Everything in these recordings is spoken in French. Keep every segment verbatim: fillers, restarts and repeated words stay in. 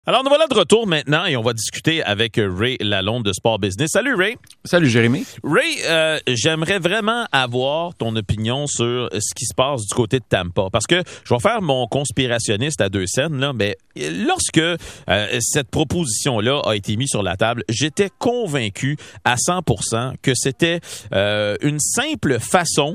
Alors, nous voilà de retour maintenant et on va discuter avec Ray Lalonde de Sport Business. Salut Ray. Salut Jérémy. Ray, euh, j'aimerais vraiment avoir ton opinion sur ce qui se passe du côté de Tampa. Parce que je vais faire mon conspirationniste à deux scènes, là, mais lorsque euh, cette proposition-là a été mise sur la table, j'étais convaincu à cent pour cent que c'était euh, une simple façon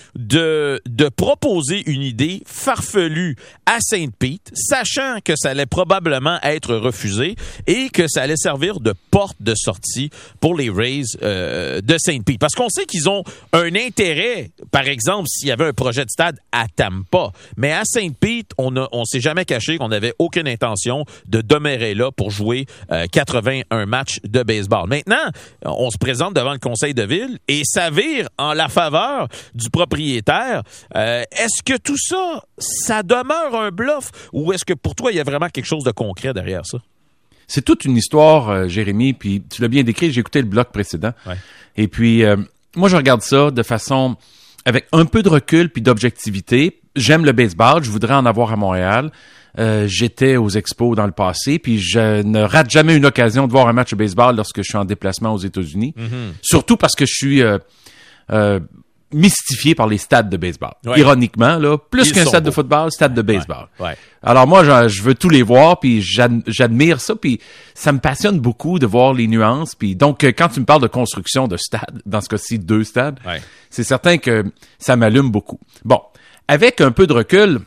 de, de proposer une idée farfelue à Saint-Pete, sachant que ça allait probablement être refusé et que ça allait servir de porte de sortie pour les Rays euh, de Saint-Pete. Parce qu'on sait qu'ils ont un intérêt, par exemple, s'il y avait un projet de stade à Tampa. Mais à Saint-Pete, on a, on s'est jamais caché qu'on n'avait aucune intention de demeurer là pour jouer euh, quatre-vingt-un matchs de baseball. Maintenant, on se présente devant le conseil de ville et ça vire en la faveur du propriétaire. Euh, est-ce que tout ça, ça demeure un bluff ou est-ce que pour toi, il y a vraiment quelque chose de concret derrière ça? C'est toute une histoire, euh, Jérémy, puis tu l'as bien décrit, j'ai écouté le bloc précédent. Ouais. Et puis, euh, moi, je regarde ça de façon, avec un peu de recul puis d'objectivité. J'aime le baseball, je voudrais en avoir à Montréal. Euh, j'étais aux expos dans le passé, puis je ne rate jamais une occasion de voir un match de baseball lorsque je suis en déplacement aux États-Unis. Mm-hmm. Surtout parce que je suis... Euh, euh, mystifié par les stades de baseball. Ouais. Ironiquement, là, plus Ils qu'un stade beaux. de football, stade de baseball. Ouais. Ouais. Alors moi, je, je veux tous les voir, puis j'ad, j'admire ça, puis ça me passionne beaucoup de voir les nuances. Puis donc, quand tu me parles de construction de stades, dans ce cas-ci, deux stades, ouais. c'est certain que ça m'allume beaucoup. Bon, avec un peu de recul,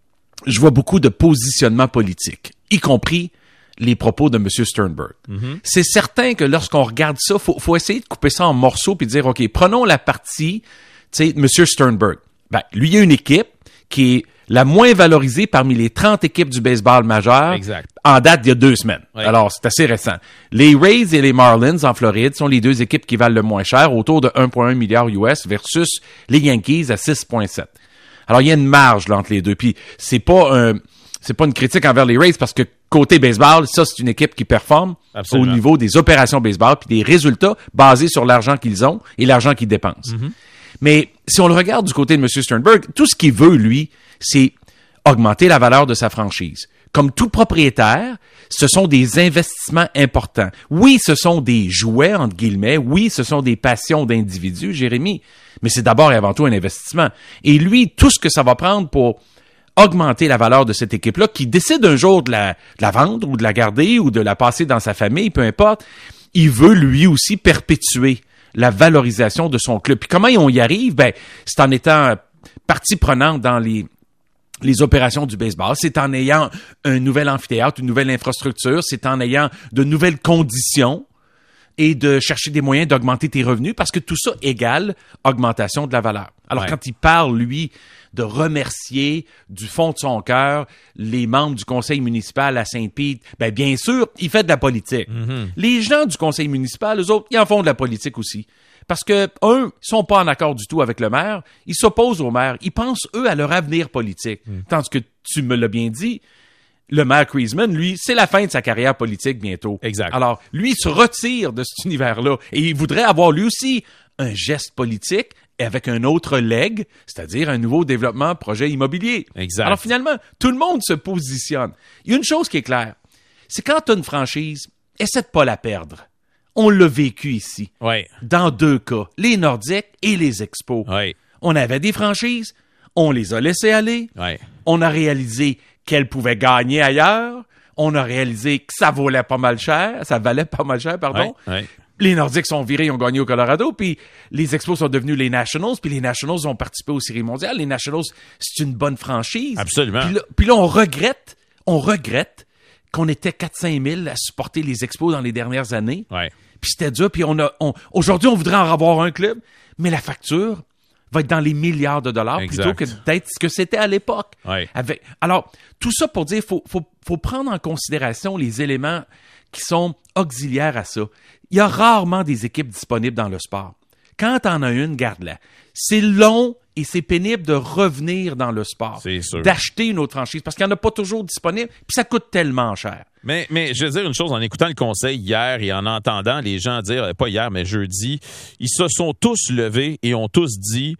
je vois beaucoup de positionnements politiques, y compris les propos de M. Sternberg. Mm-hmm. C'est certain que lorsqu'on regarde ça, faut, faut essayer de couper ça en morceaux puis de dire, OK, prenons la partie, tu sais, M. Sternberg. Ben, lui, il y a une équipe qui est la moins valorisée parmi les trente équipes du baseball majeur exact. En date d'il y a deux semaines. Oui. Alors, c'est assez récent. Les Rays et les Marlins en Floride sont les deux équipes qui valent le moins cher, autour de un virgule un milliard U S versus les Yankees à six virgule sept. Alors, il y a une marge là, entre les deux. Puis, c'est pas un... C'est pas une critique envers les Rays parce que côté baseball, ça, c'est une équipe qui performe Absolument. Au niveau des opérations baseball puis des résultats basés sur l'argent qu'ils ont et l'argent qu'ils dépensent. Mm-hmm. Mais si on le regarde du côté de M. Sternberg, tout ce qu'il veut, lui, c'est augmenter la valeur de sa franchise. Comme tout propriétaire, ce sont des investissements importants. Oui, ce sont des jouets, entre guillemets. Oui, ce sont des passions d'individus, Jérémy. Mais c'est d'abord et avant tout un investissement. Et lui, tout ce que ça va prendre pour augmenter la valeur de cette équipe-là, qui décide un jour de la, de la vendre ou de la garder ou de la passer dans sa famille, peu importe, il veut lui aussi perpétuer la valorisation de son club. Puis comment on y arrive? Ben, c'est en étant partie prenante dans les les opérations du baseball, c'est en ayant un nouvel amphithéâtre, une nouvelle infrastructure, c'est en ayant de nouvelles conditions et de chercher des moyens d'augmenter tes revenus parce que tout ça égale augmentation de la valeur. Alors, ouais. quand il parle, lui, de remercier du fond de son cœur les membres du conseil municipal à Saint-Pete, ben bien sûr, il fait de la politique. Mm-hmm. Les gens du conseil municipal, eux autres, ils en font de la politique aussi. Parce que, eux, ils sont pas en accord du tout avec le maire, ils s'opposent au maire, ils pensent, eux, à leur avenir politique. Mm. Tandis que, tu me l'as bien dit, le maire Kriesman, lui, c'est la fin de sa carrière politique bientôt. Exact. Alors, lui, il se retire de cet univers-là et il voudrait avoir lui aussi un geste politique avec un autre leg, c'est-à-dire un nouveau développement projet immobilier. Exact. Alors, finalement, tout le monde se positionne. Il y a une chose qui est claire, c'est quand tu as une franchise, essaie de pas la perdre. On l'a vécu ici. Oui. Dans deux cas, les Nordiques et les Expos. Oui. On avait des franchises, on les a laissées aller, oui. on a réalisé qu'elles pouvaient gagner ailleurs, on a réalisé que ça valait pas mal cher, ça valait pas mal cher, pardon. Oui. Oui. Les Nordiques sont virés, ils ont gagné au Colorado, puis les Expos sont devenus les Nationals, puis les Nationals ont participé aux séries mondiales. Les Nationals, c'est une bonne franchise. Absolument. Puis là, puis là on regrette, on regrette qu'on était quatre à cinq mille à supporter les Expos dans les dernières années. Ouais. Puis c'était dur, puis on a, on, aujourd'hui, on voudrait en avoir un club, mais la facture va être dans les milliards de dollars exact. Plutôt que d'être ce que c'était à l'époque. Ouais. Avec, alors, tout ça pour dire, faut, faut, faut prendre en considération les éléments qui sont auxiliaires à ça. Il y a rarement des équipes disponibles dans le sport. Quand t'en as une, garde-la. C'est long et c'est pénible de revenir dans le sport. C'est sûr. D'acheter une autre franchise parce qu'il n'y en a pas toujours disponible puis ça coûte tellement cher. Mais, mais je veux dire une chose, en écoutant le conseil hier et en entendant les gens dire, pas hier, mais jeudi, ils se sont tous levés et ont tous dit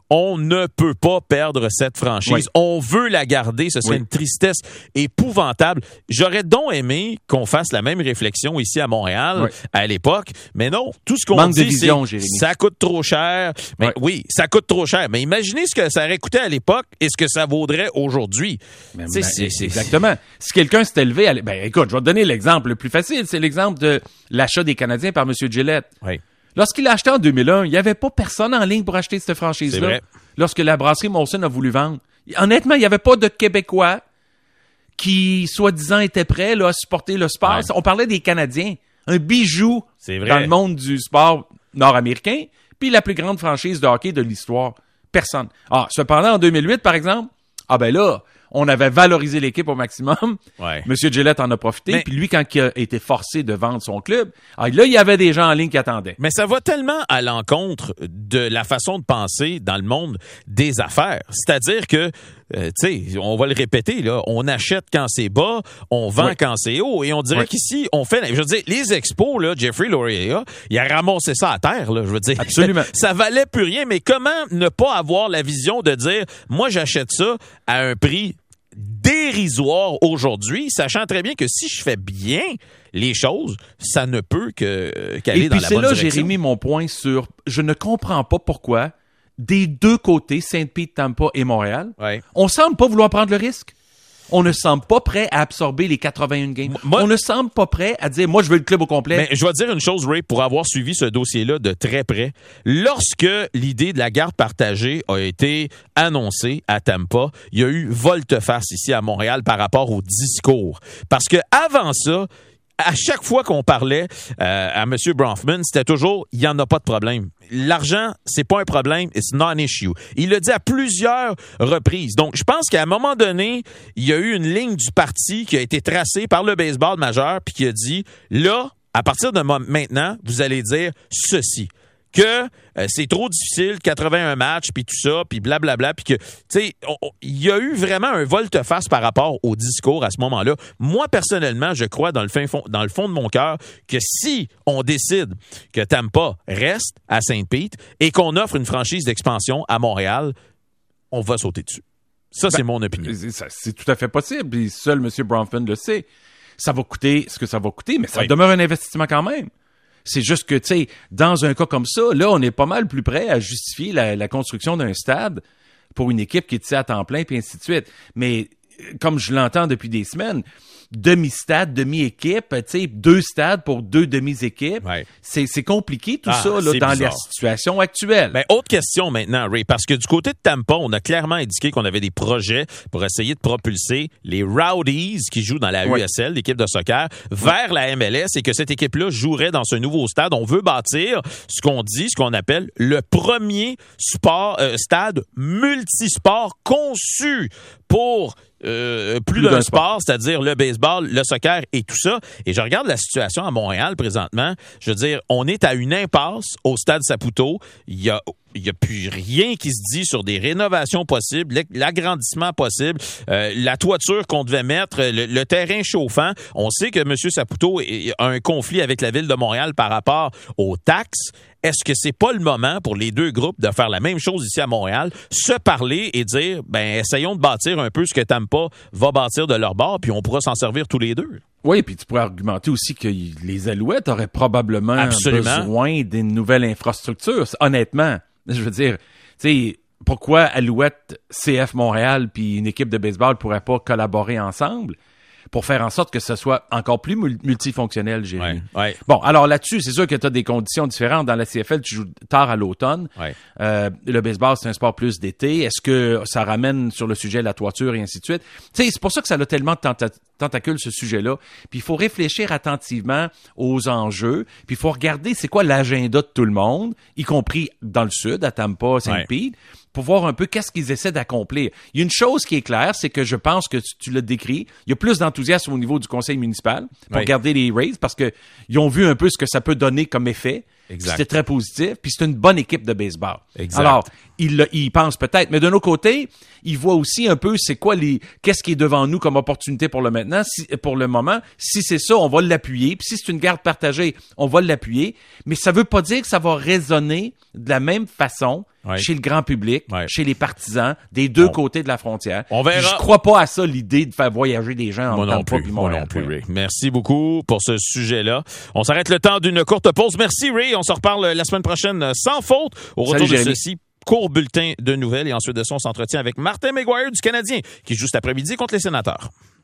on ne peut pas perdre cette franchise. Oui. On veut la garder. Ce serait oui. une tristesse épouvantable. J'aurais donc aimé qu'on fasse la même réflexion ici à Montréal oui. à l'époque, mais non. Tout ce qu'on Manque dit, de vision, c'est Jérémy. Ça coûte trop cher. Mais oui. oui, ça coûte trop cher. Mais imaginez ce que ça aurait coûté à l'époque et ce que ça vaudrait aujourd'hui. Ben, ben, c'est, c'est, exactement. Si quelqu'un s'est élevé, à... ben écoute, je vais te donner l'exemple le plus facile. C'est l'exemple de l'achat des Canadiens par M. Gillette. Oui. Lorsqu'il l'a acheté en deux mille un, il n'y avait pas personne en ligne pour acheter cette franchise-là. C'est vrai. Lorsque la brasserie Molson a voulu vendre. Honnêtement, il n'y avait pas de Québécois qui, soi-disant, étaient prêts là, à supporter le sport. Ouais. On parlait des Canadiens. Un bijou dans le monde du sport nord-américain, puis la plus grande franchise de hockey de l'histoire. Personne. Ah, cependant, en deux mille huit, par exemple, ah ben là, on avait valorisé l'équipe au maximum. Ouais. Monsieur Gillette en a profité. Mais... Puis lui, quand il a été forcé de vendre son club, ah, là, il y avait des gens en ligne qui attendaient. Mais ça va tellement à l'encontre de la façon de penser dans le monde des affaires. C'est-à-dire que, euh, tu sais, on va le répéter, là, on achète quand c'est bas, on vend oui. quand c'est haut. Et on dirait oui. qu'ici, on fait... Je veux dire, les expos, là, Jeffrey Loria, il a ramassé ça à terre, là, je veux dire. Absolument. Ça valait plus rien. Mais comment ne pas avoir la vision de dire, moi, j'achète ça à un prix dérisoire aujourd'hui, sachant très bien que si je fais bien les choses, ça ne peut que qu'aller Et dans puis la c'est bonne là, direction. Jérémy, mon point sur... Je ne comprends pas pourquoi, des deux côtés, Saint-Pete, Tampa et Montréal, ouais. on semble pas vouloir prendre le risque. On ne semble pas prêt à absorber les quatre-vingt-un games. Moi, on ne semble pas prêt à dire, moi, je veux le club au complet. Mais je vais te dire une chose, Ray, pour avoir suivi ce dossier-là de très près. Lorsque l'idée de la garde partagée a été annoncée à Tampa, il y a eu volte-face ici à Montréal par rapport au discours. Parce que avant ça, à chaque fois qu'on parlait euh, à M. Bronfman, c'était toujours « il n'y en a pas de problème ». L'argent, c'est pas un problème, it's not an issue. Il l'a dit à plusieurs reprises. Donc, je pense qu'à un moment donné, il y a eu une ligne du parti qui a été tracée par le baseball majeur puis qui a dit « là, à partir de maintenant, vous allez dire ceci ». Que euh, c'est trop difficile, quatre-vingt-un matchs, puis tout ça, puis blablabla, puis que, tu sais, il y a eu vraiment un volte-face par rapport au discours à ce moment-là. Moi, personnellement, je crois dans le, fin fond, dans le fond de mon cœur que si on décide que Tampa reste à Saint-Pete et qu'on offre une franchise d'expansion à Montréal, on va sauter dessus. Ça, ben, c'est mon opinion. C'est, c'est tout à fait possible, puis seul M. Bronfman le sait. Ça va coûter ce que ça va coûter, mais ça oui. demeure un investissement quand même. C'est juste que, tu sais, dans un cas comme ça, là, on est pas mal plus prêt à justifier la, la construction d'un stade pour une équipe qui est ici à temps plein, puis ainsi de suite. Mais, comme je l'entends depuis des semaines, demi-stade, demi-équipe, tu sais, deux stades pour deux demi-équipes, ouais. c'est, c'est compliqué tout ah, ça là, dans bizarre. La situation actuelle. Ben, autre question maintenant, Ray, parce que du côté de Tampa, on a clairement indiqué qu'on avait des projets pour essayer de propulser les Rowdies qui jouent dans la ouais. U S L, l'équipe de soccer, vers ouais. la M L S et que cette équipe-là jouerait dans ce nouveau stade. On veut bâtir ce qu'on dit, ce qu'on appelle le premier sport, euh, stade multisport conçu pour Euh, plus, plus d'un, d'un sport, sport, c'est-à-dire le baseball, le soccer et tout ça. Et je regarde la situation à Montréal présentement. Je veux dire, on est à une impasse au stade Saputo. Il y a Il n'y a plus rien qui se dit sur des rénovations possibles, l'agrandissement possible, euh, la toiture qu'on devait mettre, le, le terrain chauffant. On sait que M. Saputo a un conflit avec la Ville de Montréal par rapport aux taxes. Est-ce que c'est pas le moment pour les deux groupes de faire la même chose ici à Montréal, se parler et dire, ben essayons de bâtir un peu ce que Tampa va bâtir de leur bord, puis on pourra s'en servir tous les deux. Oui, puis tu pourrais argumenter aussi que les Alouettes auraient probablement Absolument. besoin d'une nouvelle infrastructure. Honnêtement, je veux dire, tu sais, pourquoi Alouette, C F Montréal puis une équipe de baseball pourraient pas collaborer ensemble pour faire en sorte que ce soit encore plus multifonctionnel, Jérémy. Ouais, ouais. Bon, alors là-dessus, c'est sûr que tu as des conditions différentes. Dans la C F L, tu joues tard à l'automne. Ouais. Euh, le baseball, c'est un sport plus d'été. Est-ce que ça ramène sur le sujet la toiture et ainsi de suite? Tu sais, c'est pour ça que ça a tellement de tenta- tentacules, ce sujet-là. Puis il faut réfléchir attentivement aux enjeux. Puis il faut regarder c'est quoi l'agenda de tout le monde, y compris dans le sud, à Tampa, Saint-Pete. Ouais. Pour voir un peu qu'est-ce qu'ils essaient d'accomplir. Il y a une chose qui est claire, c'est que je pense que tu, tu l'as décrit, il y a plus d'enthousiasme au niveau du conseil municipal pour oui. garder les Rays parce que ils ont vu un peu ce que ça peut donner comme effet Exact. C'était très positif, puis c'est une bonne équipe de baseball. Exact. Alors, il, le- il pense peut-être, mais d'un autre côté, il voit aussi un peu c'est quoi les, qu'est-ce qui est devant nous comme opportunité pour le maintenant, si, pour le moment. Si c'est ça, on va l'appuyer. Puis si c'est une garde partagée, on va l'appuyer. Mais ça veut pas dire que ça va résonner de la même façon Ouais. chez le grand public, Ouais. chez les partisans, des deux On- côtés de la frontière. on verra. Puis je crois pas à ça, l'idée de faire voyager des gens Moi en non Tampa plus. puis Moi Montréal. non plus, Ray. Merci beaucoup pour ce sujet-là. On s'arrête le temps d'une courte pause. Merci, Ray. On se reparle la semaine prochaine sans faute. Au Salut, retour de Jérémy. ceci, court bulletin de nouvelles. Et ensuite de ça, on s'entretient avec Martin McGuire du Canadien qui joue cet après-midi contre les Sénateurs.